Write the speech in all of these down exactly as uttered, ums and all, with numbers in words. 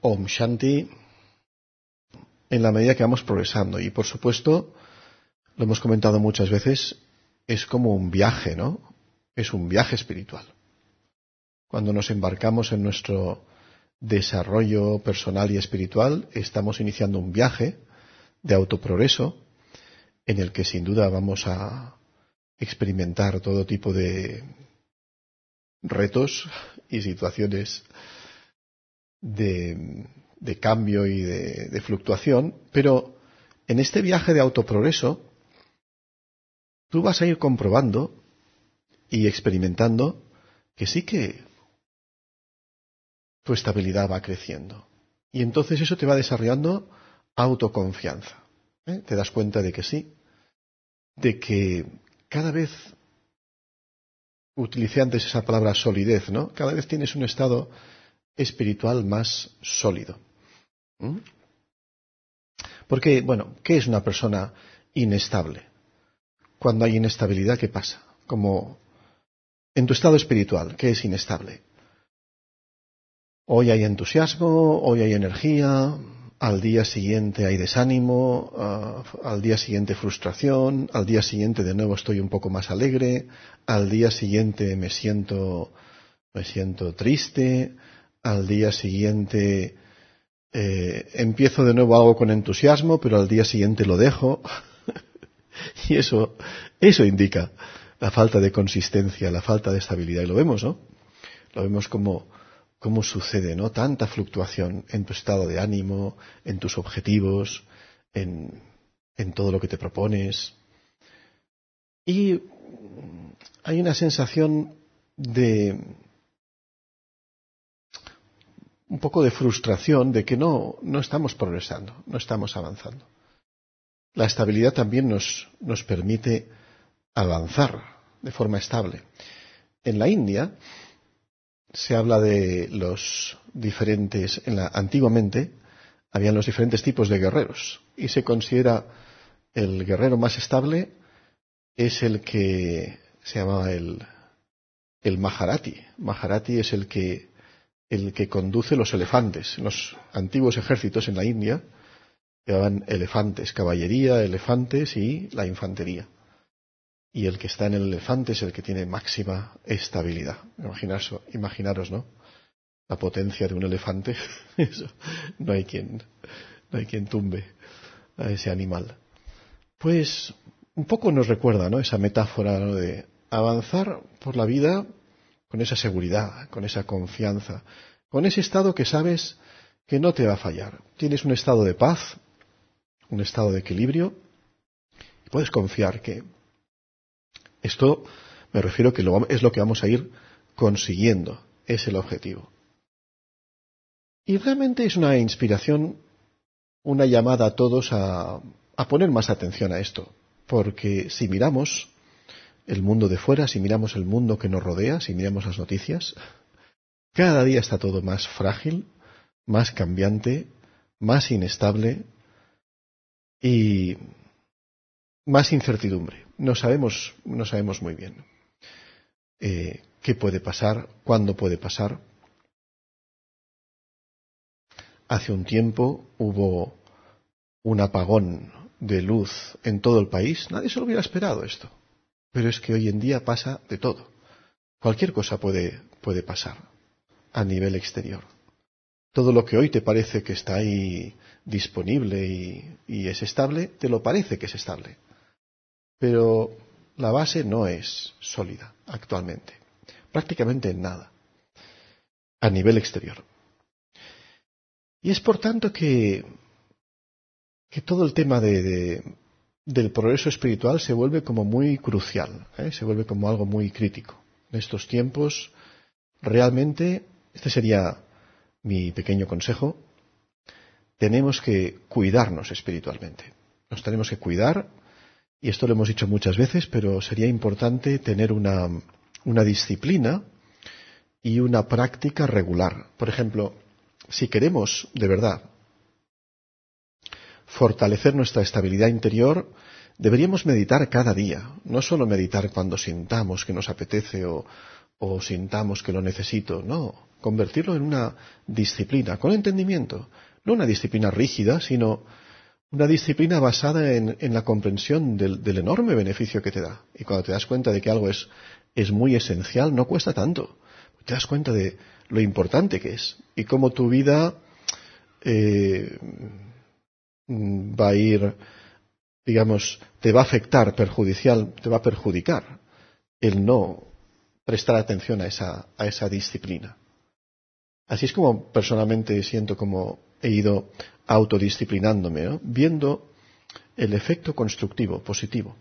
Om Shanti, en la medida que vamos progresando. Y por supuesto, lo hemos comentado muchas veces, es como un viaje, ¿no? Es un viaje espiritual. Cuando nos embarcamos en nuestro desarrollo personal y espiritual, estamos iniciando un viaje de autoprogreso en el que sin duda vamos a experimentar todo tipo de retos y situaciones de, de cambio y de, de fluctuación, pero en este viaje de autoprogreso tú vas a ir comprobando y experimentando que sí que tu estabilidad va creciendo. Y entonces eso te va desarrollando autoconfianza. ¿eh? Te das cuenta de que sí, de que cada vez, utilicé antes esa palabra solidez, ¿no? Cada vez tienes un estado espiritual más sólido. ¿Mm? Porque, bueno, ¿qué es una persona inestable? Cuando hay inestabilidad, ¿qué pasa? Como en tu estado espiritual, ¿qué es inestable? Hoy hay entusiasmo, hoy hay energía, al día siguiente hay desánimo, uh, al día siguiente frustración, al día siguiente de nuevo estoy un poco más alegre, al día siguiente me siento, me siento triste, al día siguiente eh, empiezo de nuevo algo con entusiasmo, pero al día siguiente lo dejo. Y eso, eso indica la falta de consistencia, la falta de estabilidad. Y lo vemos, ¿no? Lo vemos como, cómo sucede, ¿no? Tanta fluctuación en tu estado de ánimo, en tus objetivos, en, en todo lo que te propones. Y hay una sensación de un poco de frustración de que no, no estamos progresando, no estamos avanzando. La estabilidad también nos, nos permite avanzar de forma estable. En la India se habla de los diferentes, en la, antiguamente habían los diferentes tipos de guerreros y se considera el guerrero más estable es el que se llamaba el, el Maharati. Maharati es el que, el que conduce los elefantes. En los antiguos ejércitos en la India llevaban elefantes, caballería, elefantes y la infantería. Y el que está en el elefante es el que tiene máxima estabilidad. Imaginaros, imaginaros, ¿no? La potencia de un elefante. Eso, no hay quien, no hay quien tumbe a ese animal. Pues un poco nos recuerda, ¿no? Esa metáfora, ¿no? De avanzar por la vida con esa seguridad, con esa confianza, con ese estado que sabes que no te va a fallar. Tienes un estado de paz, un estado de equilibrio, y puedes confiar que esto, me refiero que lo, es lo que vamos a ir consiguiendo, es el objetivo. Y realmente es una inspiración, una llamada a todos a, a poner más atención a esto, porque si miramos el mundo de fuera, si miramos el mundo que nos rodea, si miramos las noticias, cada día está todo más frágil, más cambiante, más inestable y más incertidumbre. No sabemos, no sabemos muy bien eh, qué puede pasar, cuándo puede pasar. Hace un tiempo hubo un apagón de luz en todo el país. Nadie se lo hubiera esperado esto. Pero es que hoy en día pasa de todo. Cualquier cosa puede, puede pasar a nivel exterior. Todo lo que hoy te parece que está ahí disponible y, y es estable, te lo parece que es estable. Pero la base no es sólida actualmente. Prácticamente en nada. A nivel exterior. Y es por tanto que, que todo el tema de, de, del progreso espiritual se vuelve como muy crucial, ¿eh? Se vuelve como algo muy crítico. En estos tiempos, realmente, este sería mi pequeño consejo, tenemos que cuidarnos espiritualmente. Nos tenemos que cuidar, y esto lo hemos dicho muchas veces, pero sería importante tener una, una disciplina y una práctica regular. Por ejemplo, si queremos, de verdad, fortalecer nuestra estabilidad interior, deberíamos meditar cada día, no solo meditar cuando sintamos que nos apetece o, o sintamos que lo necesito, no, convertirlo en una disciplina, con entendimiento, no una disciplina rígida, sino una disciplina basada en, en la comprensión del, del enorme beneficio que te da. Y cuando te das cuenta de que algo es, es muy esencial, no cuesta tanto. Te das cuenta de lo importante que es y cómo tu vida eh, va a ir, digamos, te va a afectar perjudicial, te va a perjudicar el no prestar atención a esa, a esa disciplina. Así es como personalmente siento como he ido autodisciplinándome, ¿no? Viendo el efecto constructivo, positivo,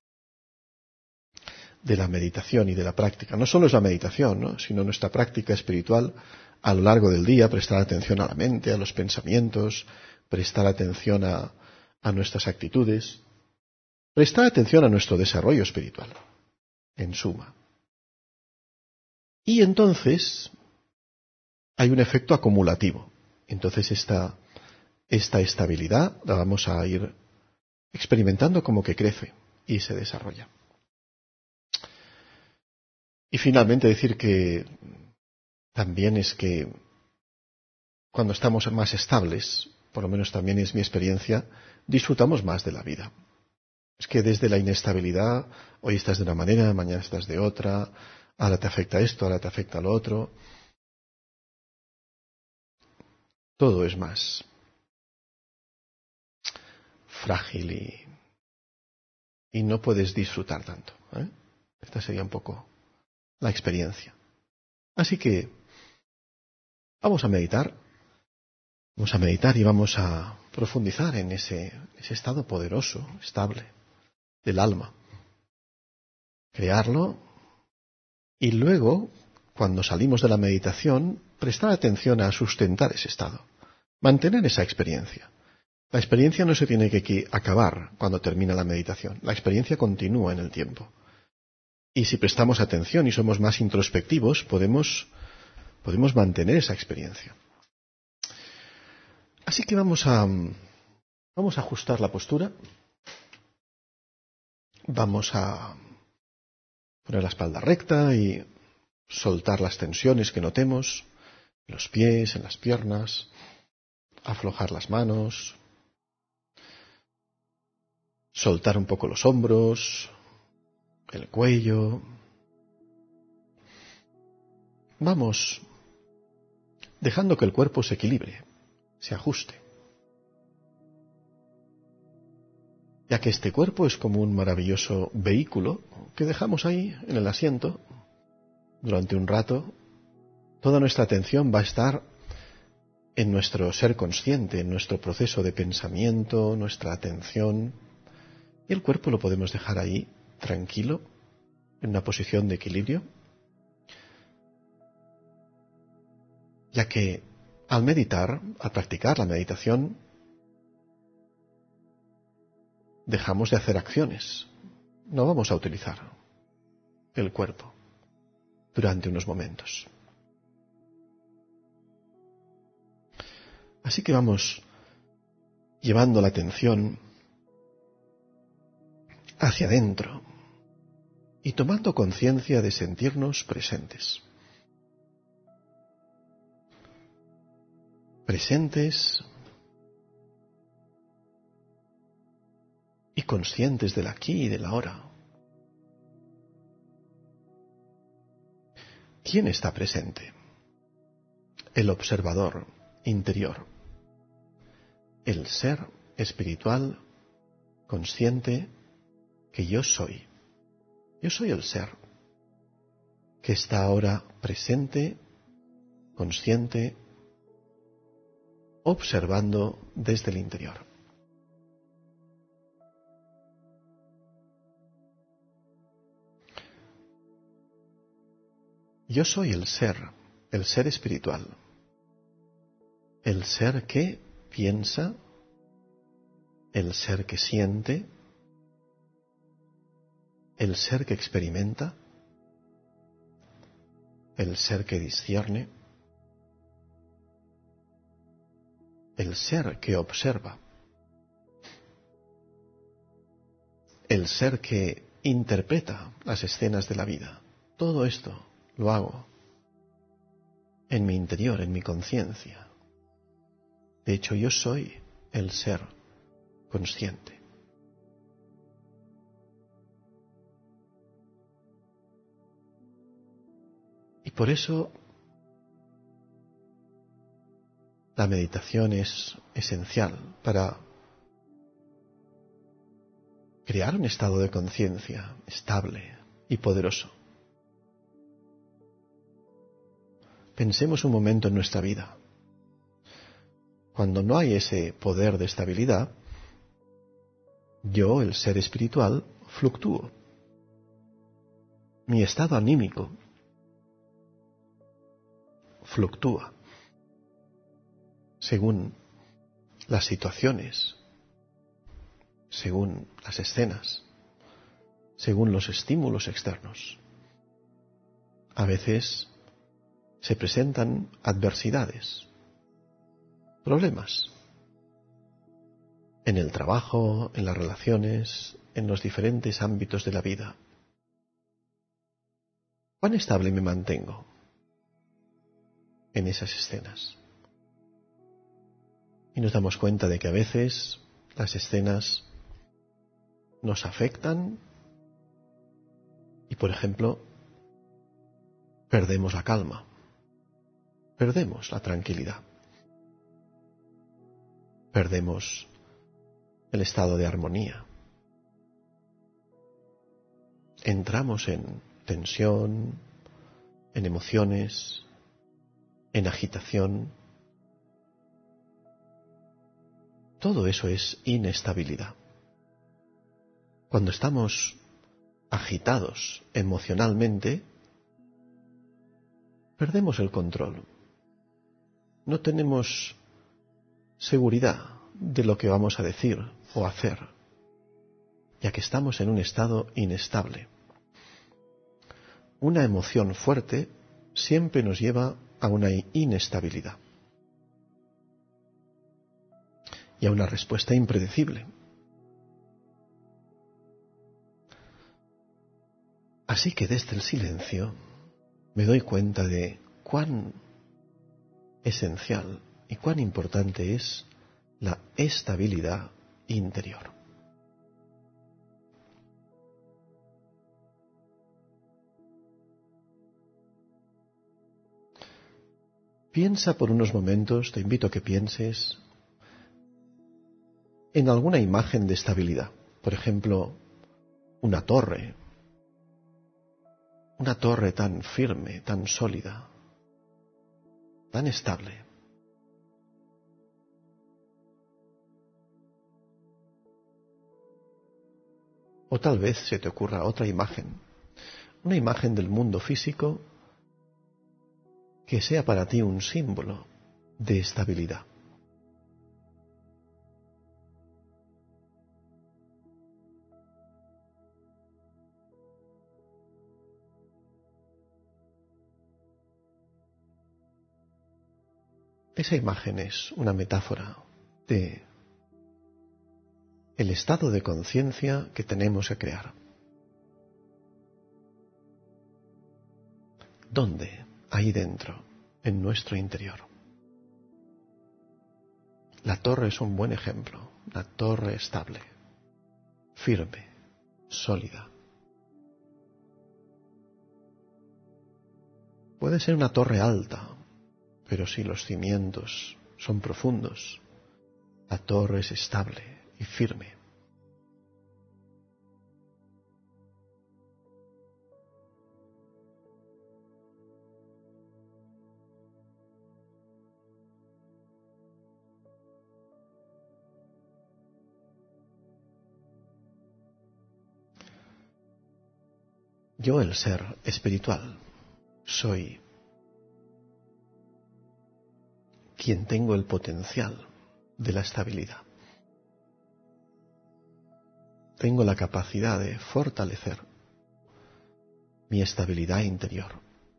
de la meditación y de la práctica. No solo es la meditación, ¿no? Sino nuestra práctica espiritual a lo largo del día, prestar atención a la mente, a los pensamientos, prestar atención a, a nuestras actitudes, prestar atención a nuestro desarrollo espiritual, en suma. Y entonces hay un efecto acumulativo. Entonces esta, esta estabilidad la vamos a ir experimentando como que crece y se desarrolla. Y finalmente decir que también es que cuando estamos más estables, por lo menos también es mi experiencia, disfrutamos más de la vida. Es que desde la inestabilidad, hoy estás de una manera, mañana estás de otra, ahora te afecta esto, ahora te afecta lo otro. Todo es más frágil y, y no puedes disfrutar tanto, ¿eh? Esta sería un poco la experiencia. Así que vamos a meditar, vamos a meditar y vamos a profundizar en ese, ese estado poderoso, estable del alma. Crearlo y luego, cuando salimos de la meditación, prestar atención a sustentar ese estado, mantener esa experiencia. La experiencia no se tiene que acabar cuando termina la meditación, la experiencia continúa en el tiempo. Y si prestamos atención y somos más introspectivos, podemos, podemos mantener esa experiencia. Así que vamos a, vamos a ajustar la postura. Vamos a poner la espalda recta y soltar las tensiones que notemos en los pies, en las piernas, aflojar las manos, soltar un poco los hombros, el cuello. Vamos dejando que el cuerpo se equilibre, se ajuste. Ya que este cuerpo es como un maravilloso vehículo que dejamos ahí en el asiento durante un rato, toda nuestra atención va a estar en nuestro ser consciente, en nuestro proceso de pensamiento, nuestra atención, y el cuerpo lo podemos dejar ahí, tranquilo, en una posición de equilibrio, ya que al meditar, al practicar la meditación, dejamos de hacer acciones, no vamos a utilizar el cuerpo durante unos momentos. Así que vamos llevando la atención hacia adentro y tomando conciencia de sentirnos presentes. Presentes y conscientes del aquí y del ahora. ¿Quién está presente? El observador interior, el ser espiritual consciente que yo soy. Yo soy el ser que está ahora presente, consciente, observando desde el interior. Yo soy el ser, el ser espiritual, el ser que piensa, el ser que siente, el ser que experimenta, el ser que discierne, el ser que observa. el ser que interpreta las escenas de la vida. Todo esto lo hago en mi interior, en mi conciencia. De hecho, yo soy el ser consciente. Y por eso la meditación es esencial para crear un estado de conciencia estable y poderoso. Pensemos un momento en nuestra vida. Cuando no hay ese poder de estabilidad, yo, el ser espiritual, fluctúo. Mi estado anímico fluctúa según las situaciones, según las escenas, según los estímulos externos. A veces se presentan adversidades, problemas, en el trabajo, en las relaciones, en los diferentes ámbitos de la vida. ¿Cuán estable me mantengo en esas escenas? Y nos damos cuenta de que a veces las escenas nos afectan y, por ejemplo, perdemos la calma, perdemos la tranquilidad, perdemos el estado de armonía. Entramos en tensión, en emociones, en agitación. Todo eso es inestabilidad. Cuando estamos agitados emocionalmente, perdemos el control. No tenemos seguridad de lo que vamos a decir o hacer, ya que estamos en un estado inestable. Una emoción fuerte siempre nos lleva a una inestabilidad y a una respuesta impredecible. Así que desde el silencio me doy cuenta de cuán esencial y cuán importante es la estabilidad interior. Piensa por unos momentos, te invito a que pienses en alguna imagen de estabilidad. Por ejemplo, una torre. Una torre tan firme, tan sólida, tan estable. O tal vez se te ocurra otra imagen, una imagen del mundo físico que sea para ti un símbolo de estabilidad. Esa imagen es una metáfora de el estado de conciencia que tenemos que crear. ¿Dónde? Ahí dentro, en nuestro interior. La torre es un buen ejemplo, una torre estable, firme, sólida. Puede ser una torre alta, pero si los cimientos son profundos, la torre es estable y firme. Yo, el ser espiritual, soy quien tengo el potencial de la estabilidad. Tengo la capacidad de fortalecer mi estabilidad interior.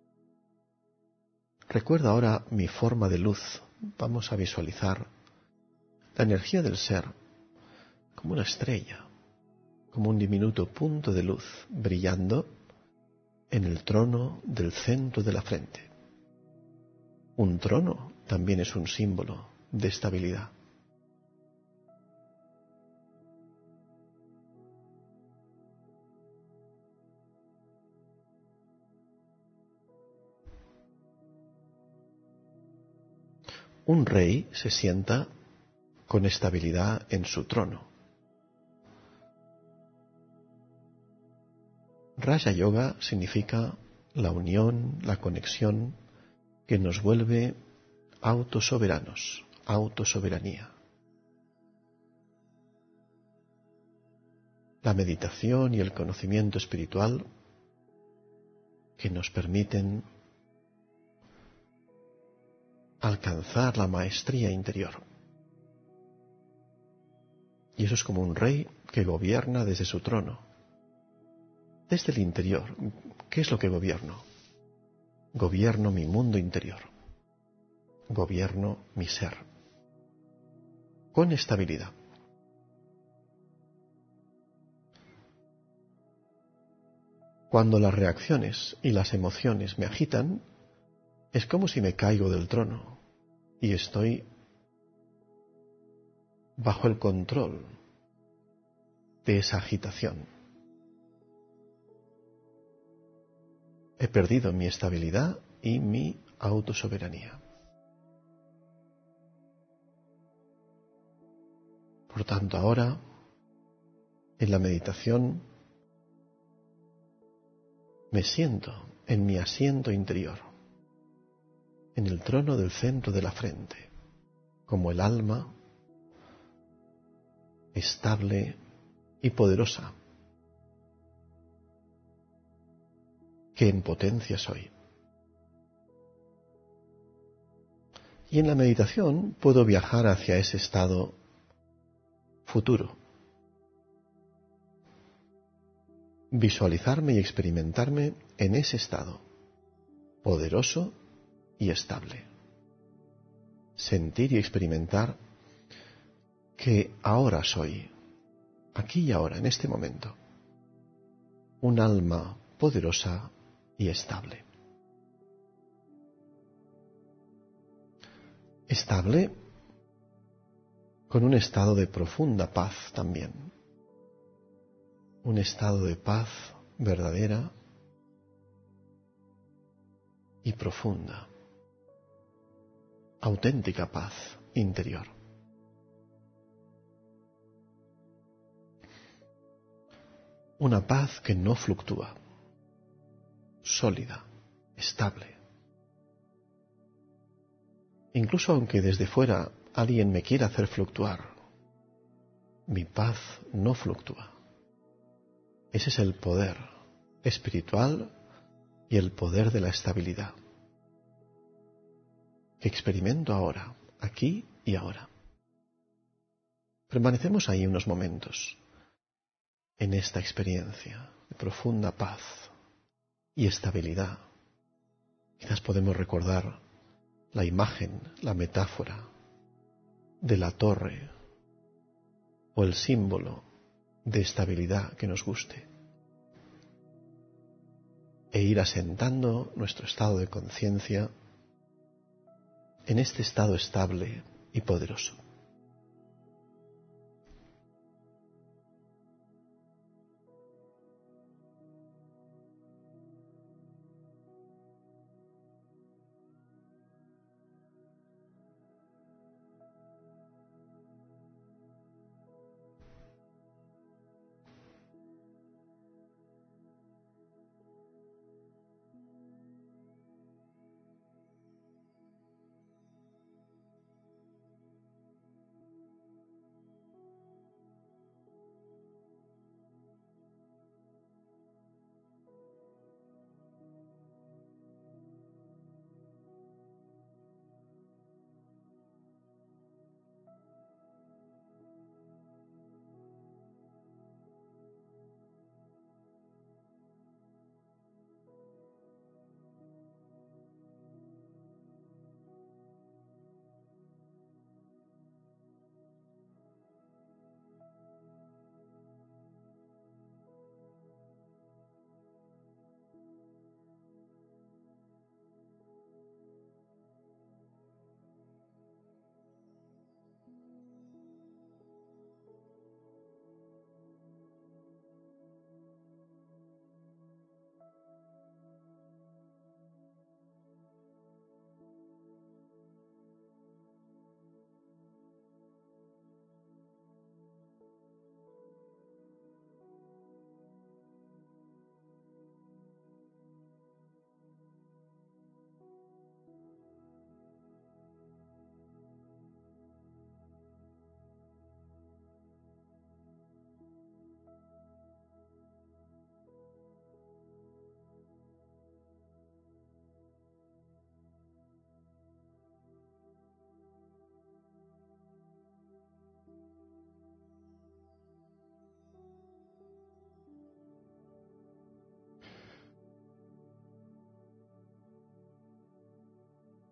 Recuerda ahora mi forma de luz. Vamos a visualizar la energía del ser como una estrella, como un diminuto punto de luz brillando en el trono del centro de la frente. Un trono también es un símbolo de estabilidad. Un rey se sienta con estabilidad en su trono. Raja Yoga significa la unión, la conexión que nos vuelve autosoberanos, autosoberanía. La meditación y el conocimiento espiritual que nos permiten alcanzar la maestría interior. Y eso es como un rey que gobierna desde su trono, desde el interior. ¿Qué es lo que gobierno? Gobierno mi mundo interior. Gobierno mi ser. Con estabilidad. Cuando las reacciones y las emociones me agitan, es como si me caigo del trono y estoy bajo el control de esa agitación. He perdido mi estabilidad y mi autosoberanía. Por tanto, ahora, en la meditación, me siento en mi asiento interior, en el trono del centro de la frente, como el alma estable y poderosa, que en potencia soy. Y en la meditación puedo viajar hacia ese estado futuro, visualizarme y experimentarme en ese estado, poderoso y estable. Sentir y experimentar que ahora soy, aquí y ahora, en este momento, un alma poderosa y estable. Estable con un estado de profunda paz también. Un estado de paz verdadera y profunda. Auténtica paz interior. Una paz que no fluctúa, sólida, estable. Incluso aunque desde fuera alguien me quiera hacer fluctuar, mi paz no fluctúa. Ese es el poder espiritual y el poder de la estabilidad que experimento ahora, aquí y ahora. Permanecemos ahí unos momentos, en esta experiencia de profunda paz y estabilidad. Quizás podemos recordar la imagen, la metáfora de la torre o el símbolo de estabilidad que nos guste e ir asentando nuestro estado de conciencia en este estado estable y poderoso.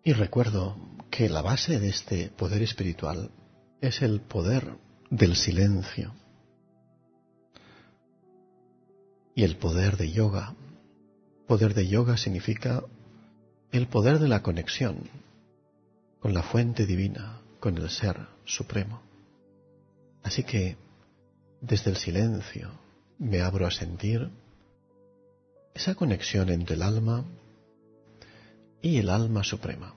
Y recuerdo que la base de este poder espiritual es el poder del silencio y el poder de yoga. Poder de yoga significa el poder de la conexión con la fuente divina, con el Ser Supremo. Así que desde el silencio me abro a sentir esa conexión entre el alma y el alma suprema.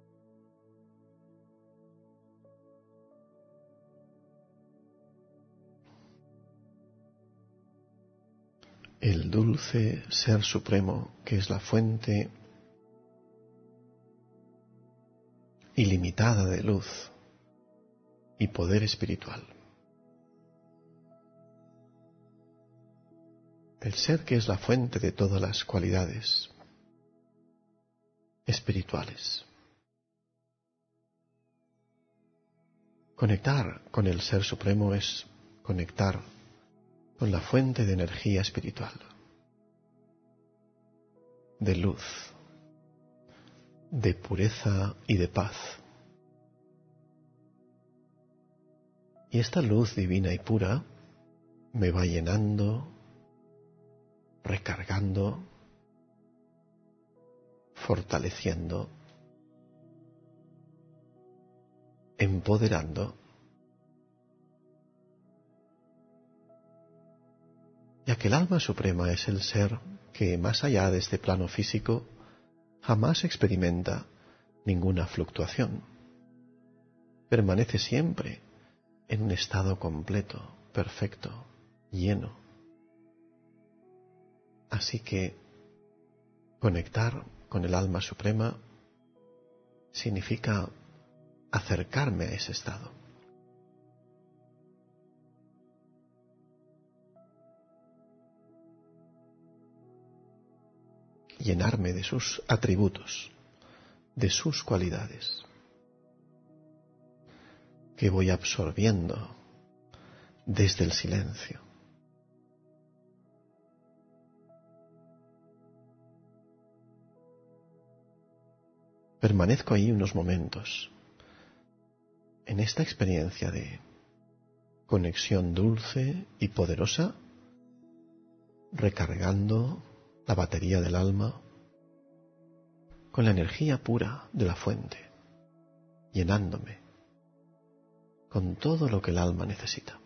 El dulce Ser Supremo, que es la fuente ilimitada de luz y poder espiritual. El ser que es la fuente de todas las cualidades espirituales. Conectar con el Ser Supremo es conectar con la fuente de energía espiritual, de luz, de pureza y de paz. Y esta luz divina y pura me va llenando, recargando, fortaleciendo, empoderando, ya que el alma suprema es el ser que, más allá de este plano físico, jamás experimenta ninguna fluctuación. Permanece siempre en un estado completo, perfecto, lleno. Así que conectar con el alma suprema significa acercarme a ese estado. Llenarme de sus atributos, de sus cualidades, que voy absorbiendo desde el silencio. Permanezco ahí unos momentos, en esta experiencia de conexión dulce y poderosa, recargando la batería del alma con la energía pura de la fuente, llenándome con todo lo que el alma necesita.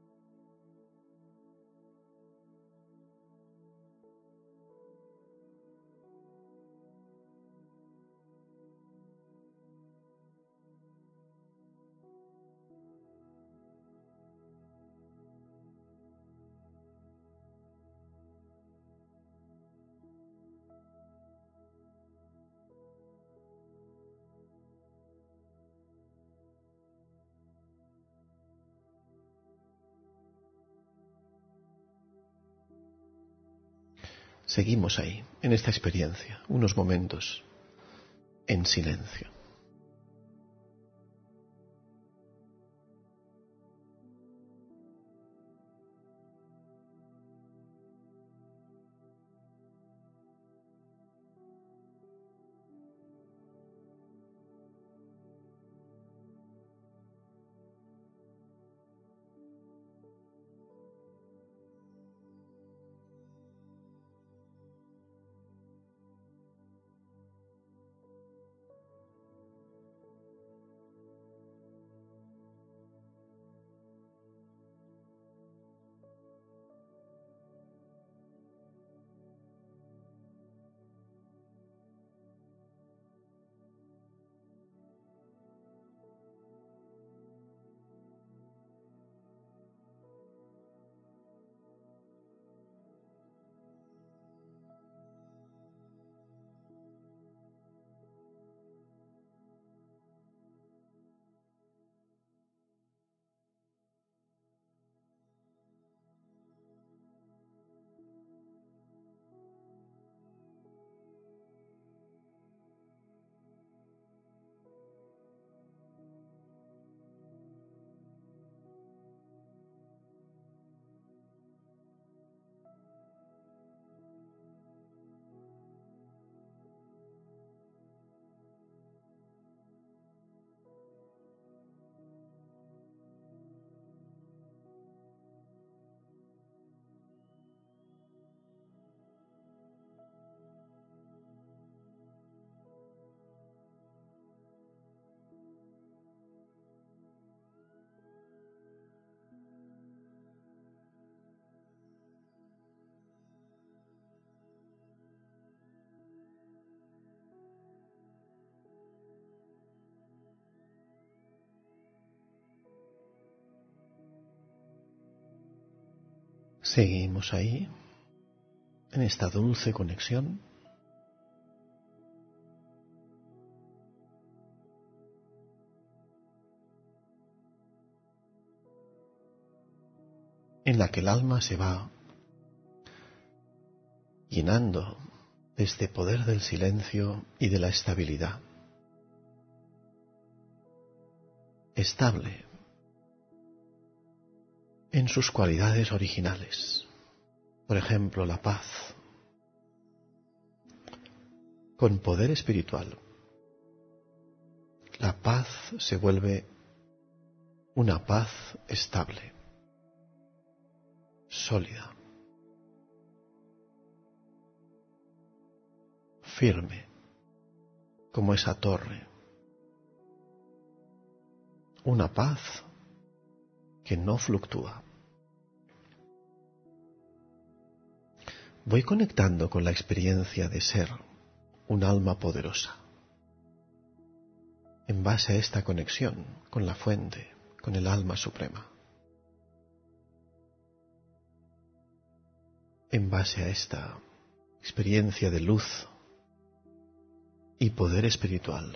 Seguimos ahí, en esta experiencia, unos momentos en silencio. Seguimos ahí, en esta dulce conexión. En la que el alma se va llenando de este poder del silencio y de la estabilidad. Estable en sus cualidades originales. Por ejemplo, la paz. Con poder espiritual, la paz se vuelve una paz estable, sólida, firme, como esa torre. Una paz que no fluctúa. Voy conectando con la experiencia de ser un alma poderosa. En base a esta conexión con la fuente, con el alma suprema. En base a esta experiencia de luz y poder espiritual.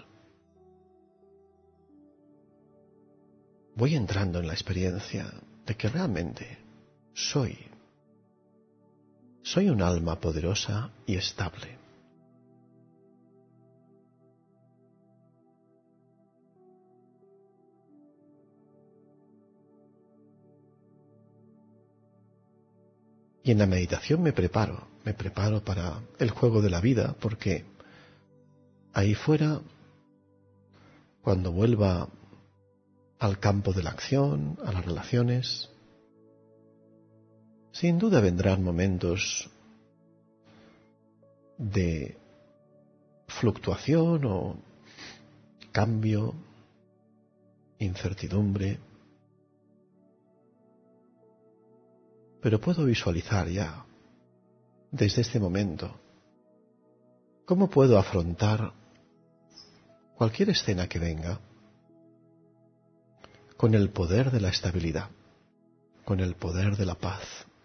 Voy entrando en la experiencia de que realmente soy, soy un alma poderosa y estable. Y en la meditación me preparo, me preparo para el juego de la vida, porque ahí fuera, cuando vuelva al campo de la acción, a las relaciones, sin duda vendrán momentos de fluctuación o cambio, incertidumbre, pero puedo visualizar ya, desde este momento, cómo puedo afrontar cualquier escena que venga con el poder de la estabilidad, con el poder de la paz,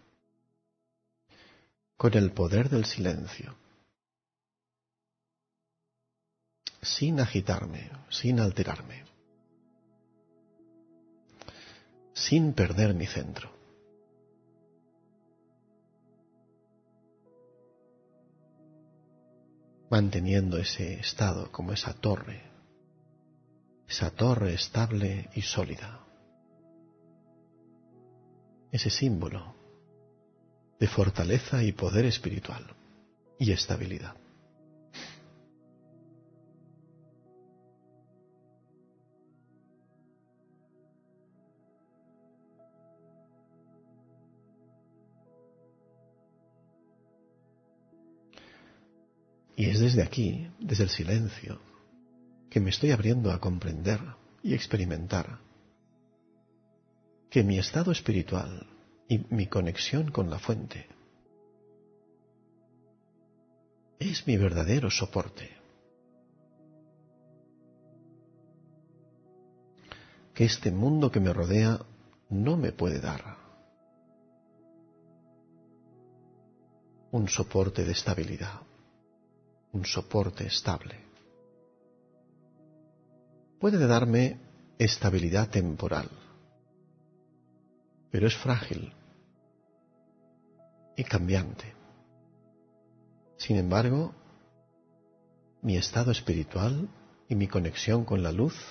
con el poder del silencio, sin agitarme, sin alterarme, sin perder mi centro. Manteniendo ese estado como esa torre, esa torre estable y sólida, ese símbolo de fortaleza y poder espiritual y estabilidad. Y es desde aquí, desde el silencio, que me estoy abriendo a comprender y experimentar que mi estado espiritual y mi conexión con la fuente es mi verdadero soporte. Que este mundo que me rodea no me puede dar un soporte de estabilidad, un soporte estable. Puede darme estabilidad temporal, pero es frágil y cambiante. Sin embargo, mi estado espiritual y mi conexión con la luz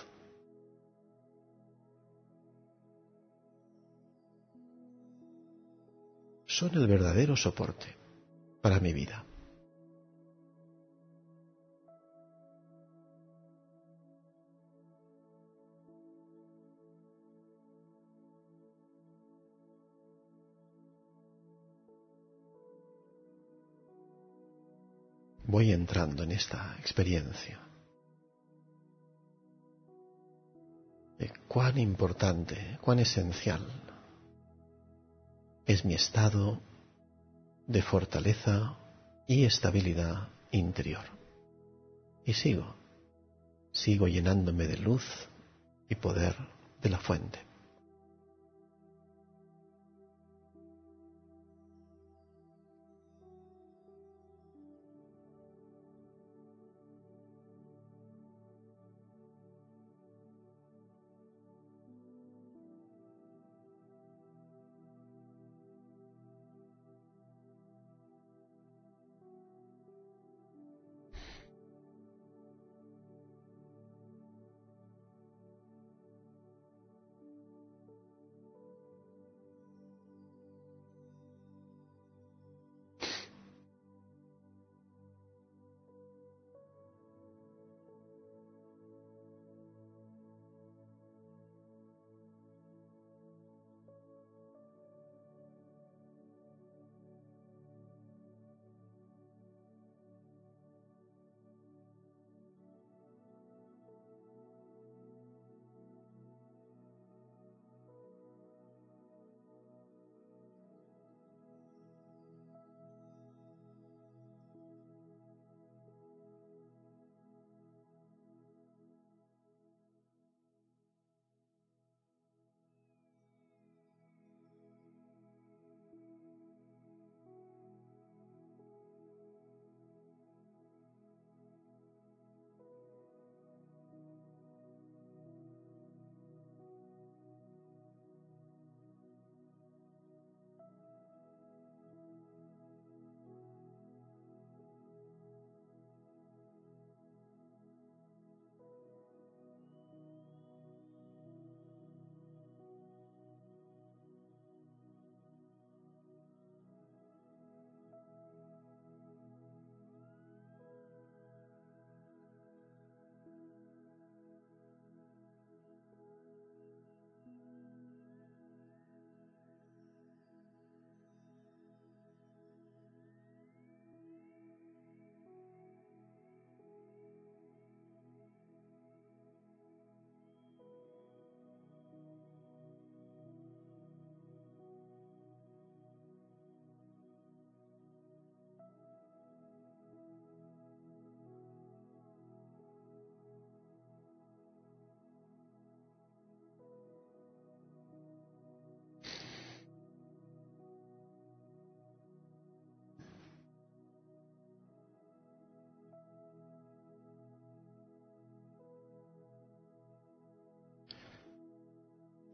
son el verdadero soporte para mi vida. Voy entrando en esta experiencia de cuán importante, cuán esencial es mi estado de fortaleza y estabilidad interior. Y sigo, sigo llenándome de luz y poder de la fuente.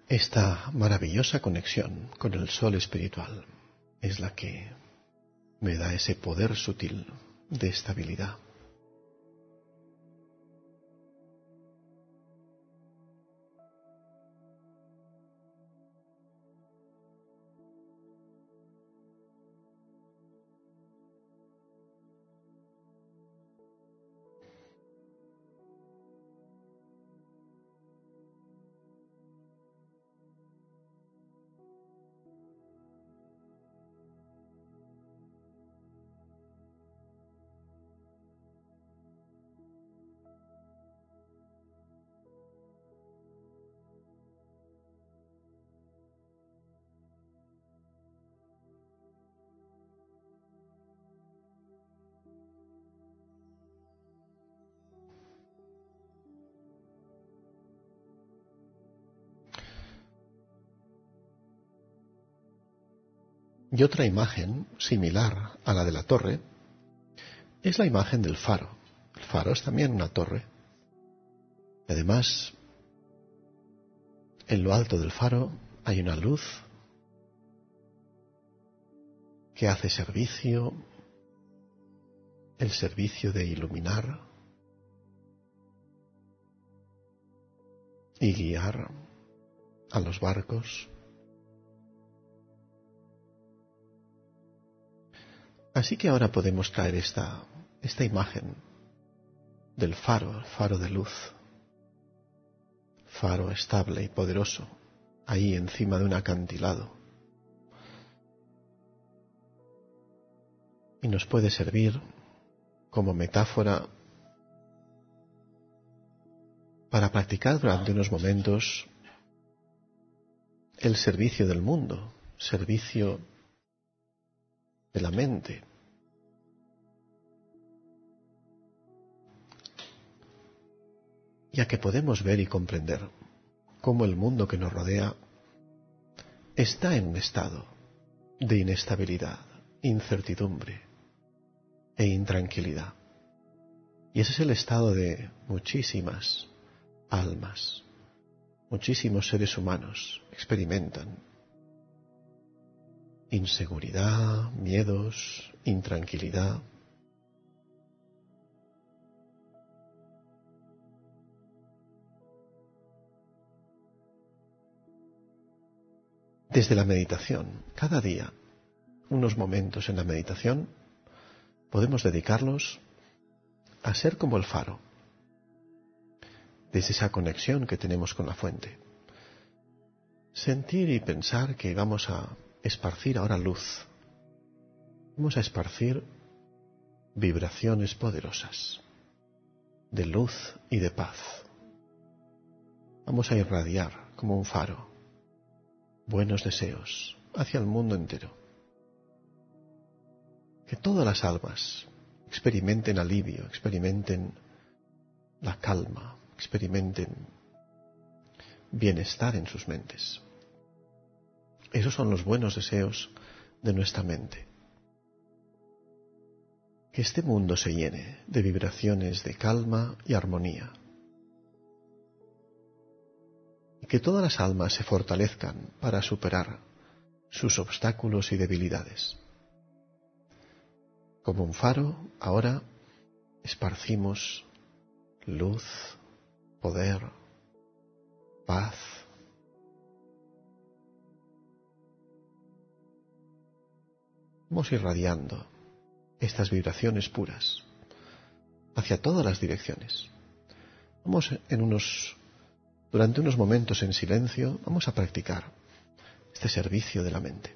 Esta maravillosa conexión con el sol espiritual es la que me da ese poder sutil de estabilidad. Y otra imagen similar a la de la torre es la imagen del faro. El faro es también una torre. Además, en lo alto del faro hay una luz que hace servicio, el servicio de iluminar y guiar a los barcos. Así que ahora podemos traer esta, esta imagen del faro, faro de luz, faro estable y poderoso, ahí encima de un acantilado. Y nos puede servir como metáfora para practicar durante unos momentos el servicio del mundo, servicio de la mente. Ya que podemos ver y comprender cómo el mundo que nos rodea está en un estado de inestabilidad, incertidumbre e intranquilidad. Y ese es el estado de muchísimas almas, muchísimos seres humanos experimentan inseguridad, miedos, intranquilidad. Desde la meditación, cada día, unos momentos en la meditación, podemos dedicarlos a ser como el faro, desde esa conexión que tenemos con la fuente. Sentir y pensar que vamos a esparcir ahora luz. Vamos a esparcir vibraciones poderosas de luz y de paz. Vamos a irradiar como un faro buenos deseos hacia el mundo entero. Que todas las almas experimenten alivio, experimenten la calma, experimenten bienestar en sus mentes. Esos son los buenos deseos de nuestra mente. Que este mundo se llene de vibraciones de calma y armonía. Y que todas las almas se fortalezcan para superar sus obstáculos y debilidades. Como un faro, ahora esparcimos luz, poder, paz. Vamos irradiando estas vibraciones puras hacia todas las direcciones. Vamos en unos, durante unos momentos en silencio, vamos a practicar este servicio de la mente.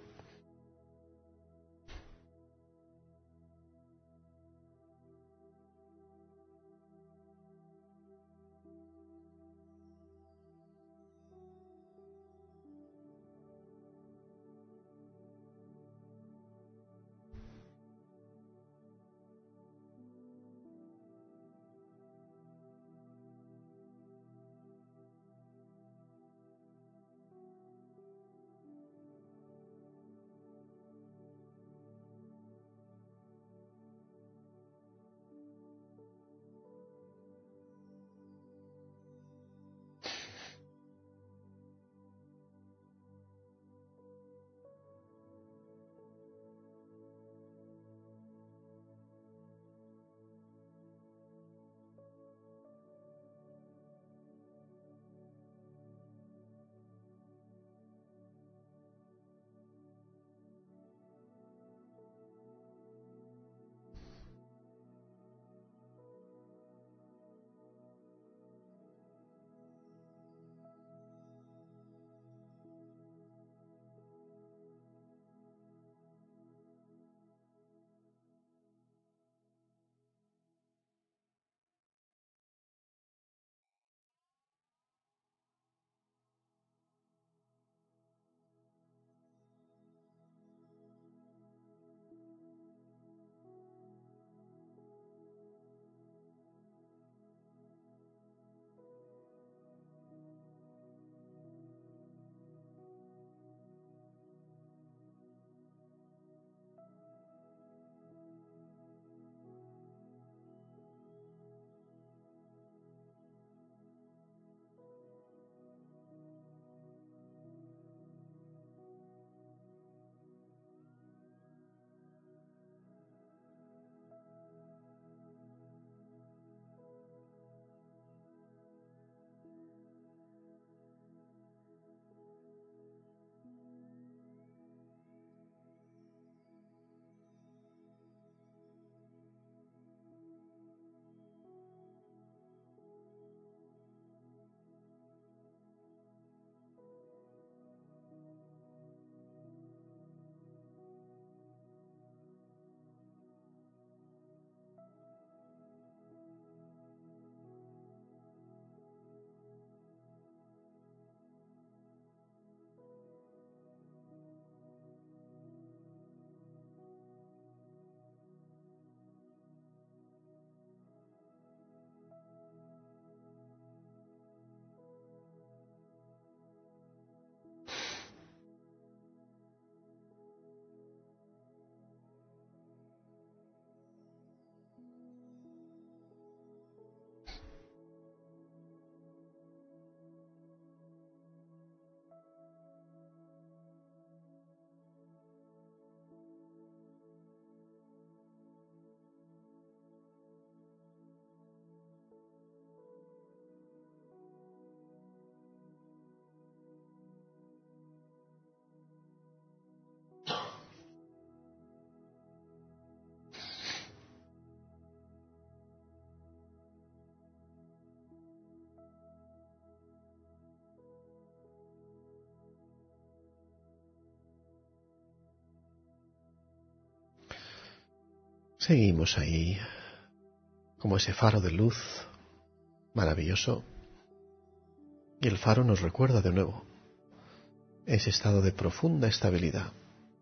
Seguimos ahí, como ese faro de luz maravilloso, y el faro nos recuerda de nuevo ese estado de profunda estabilidad,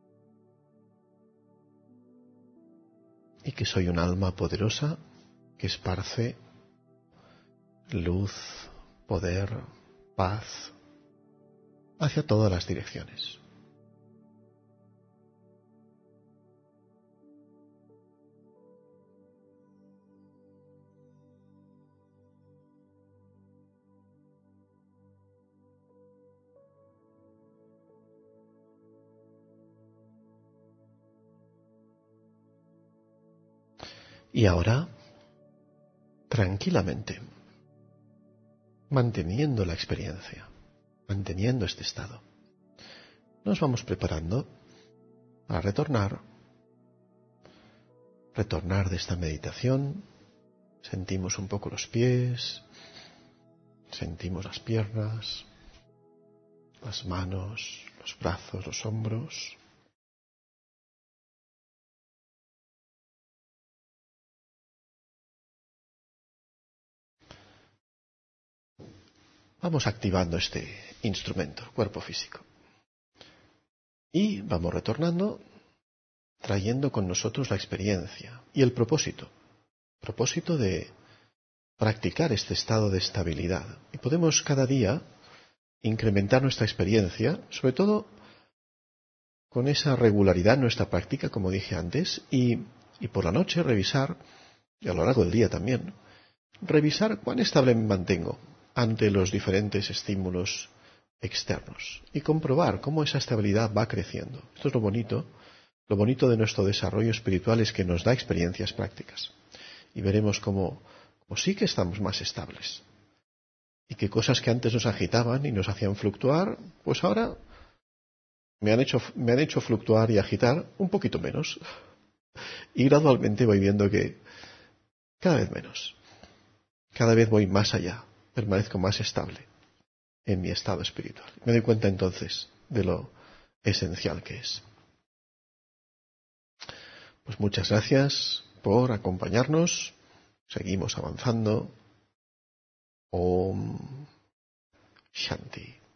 y que soy un alma poderosa que esparce luz, poder, paz hacia todas las direcciones. Y ahora, tranquilamente, manteniendo la experiencia, manteniendo este estado, nos vamos preparando para retornar, retornar de esta meditación. Sentimos un poco los pies, sentimos las piernas, las manos, los brazos, los hombros. Vamos activando este instrumento, cuerpo físico. Y vamos retornando, trayendo con nosotros la experiencia y el propósito. Propósito de practicar este estado de estabilidad. Y podemos cada día incrementar nuestra experiencia, sobre todo con esa regularidad en nuestra práctica, como dije antes, y, y por la noche revisar, y a lo largo del día también, revisar cuán estable me mantengo ante los diferentes estímulos externos y comprobar cómo esa estabilidad va creciendo. Esto es lo bonito. Lo bonito de nuestro desarrollo espiritual es que nos da experiencias prácticas y veremos cómo, cómo sí que estamos más estables y que cosas que antes nos agitaban y nos hacían fluctuar, pues ahora me han hecho, me han hecho fluctuar y agitar un poquito menos. Y gradualmente voy viendo que cada vez menos, cada vez voy más allá, permanezco más estable en mi estado espiritual. Me doy cuenta entonces de lo esencial que es. Pues muchas gracias por acompañarnos. Seguimos avanzando. Om Shanti.